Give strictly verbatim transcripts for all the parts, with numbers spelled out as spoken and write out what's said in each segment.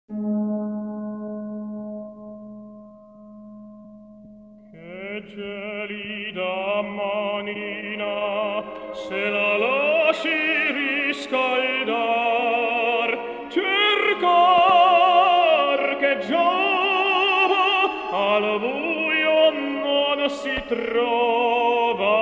Che gelida manina, se la lasci riscaldar, cercar che giova al buio non si trova.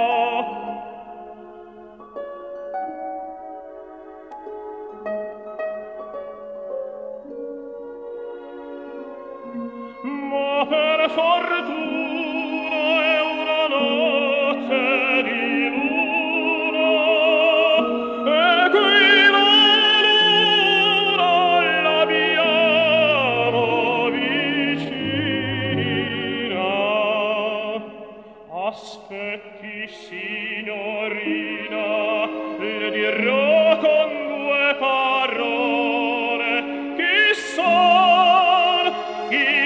Ma per fortuna è una notte di luna, e qui la luna l'abbiamo vicina. Aspetti, signorina, le dirò con due parole chi son, chi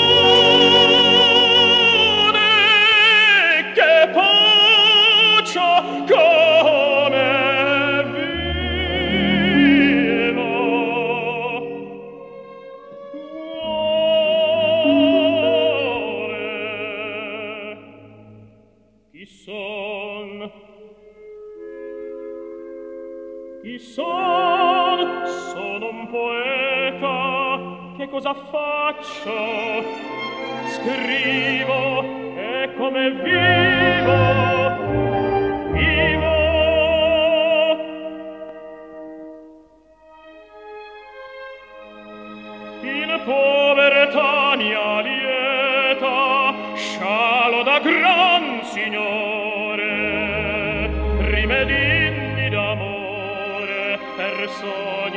son e che faccio, come vivo. Muore. Chi son? Chi son? Sono un poeta. Che cosa faccio? Scrivo, e come vivo, vivo. In povertà mia lieta, scialo da gran signore, rimedi d'amore per sogni